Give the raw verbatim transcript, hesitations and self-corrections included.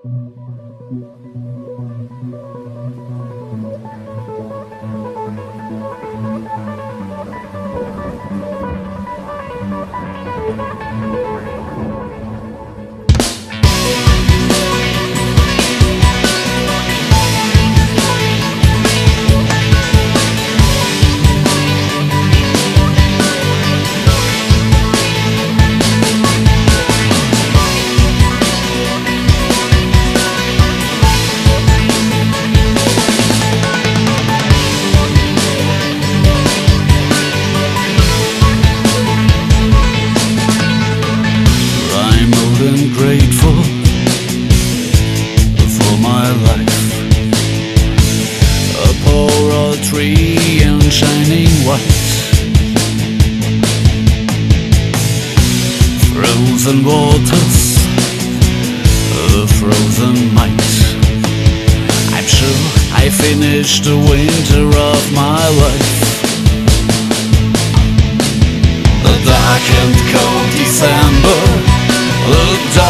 Grateful for my life, a poor old tree and shining white, frozen waters, a frozen might. I'm sure I finished the winter of my life. The dark and cold December, the